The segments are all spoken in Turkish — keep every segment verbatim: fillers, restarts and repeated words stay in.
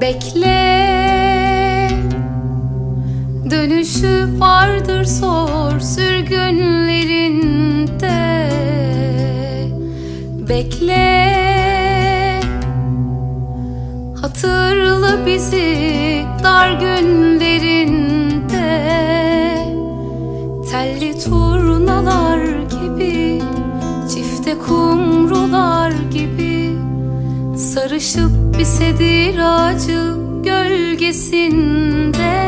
Bekle, dönüşü vardır zor sürgünlerinde. Bekle, hatırla bizi dar günlerinde. Telli turnalar gibi, çifte kumrular gibi, sarışıp bir sedir ağacı gölgesinde.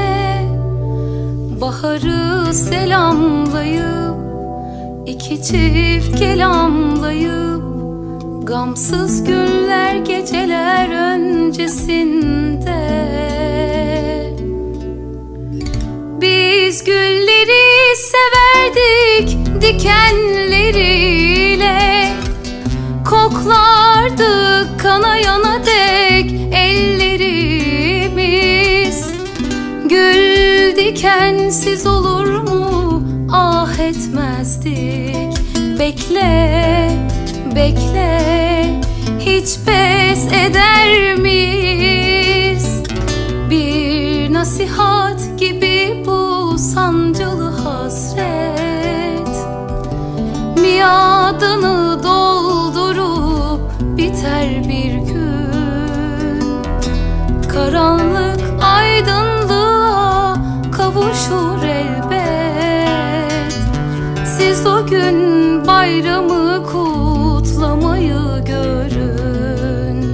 Baharı selamlayıp, iki çift kelamlayıp, gamsız günler geceler öncesinde. Biz gülleri severdik dikenleriyle, koklardık kanayana dek ellerimiz. Gül dikensiz olur mu ah etmezdik. Bekle, bekle, hiç pes eder miyiz? Bir nasihat gibi bu sancılı hasret, miadını doldurup biter bir gün. Karanlık aydınlığa kavuşur elbet. Siz o gün bayramı kutlamayı görün.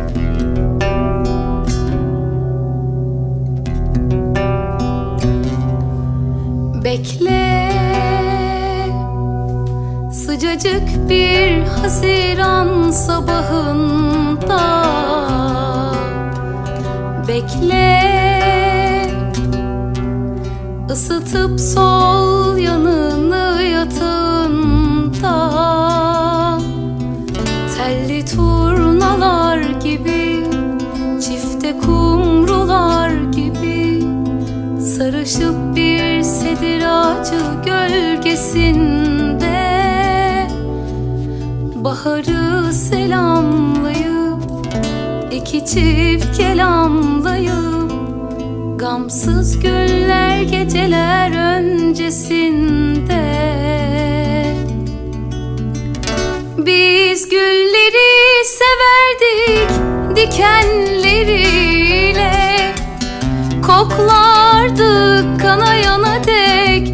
Bekle, sıcacık bir Haziran sabahında. Bekle, ısıtıp sol yanını yatağında. Telli turnalar gibi, çifte kumrular gibi, sarışıp bir sedir ağacı gölgesinde. Baharı selamlayıp, iki çift kelamlayıp, gamsız günler geceler öncesinde. Biz gülleri severdik dikenleriyle, koklardık kanayana dek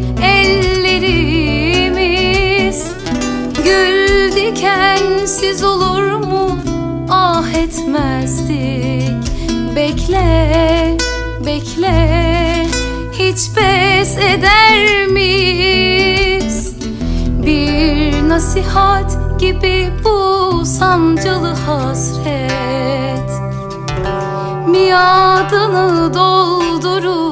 ellerimiz. Gül dikensiz olur mu ah etmezdik. Bekle, bekle, hiç pes eder miyiz? Bir nasihat gibi bu sancılı hasret, miadını doldurur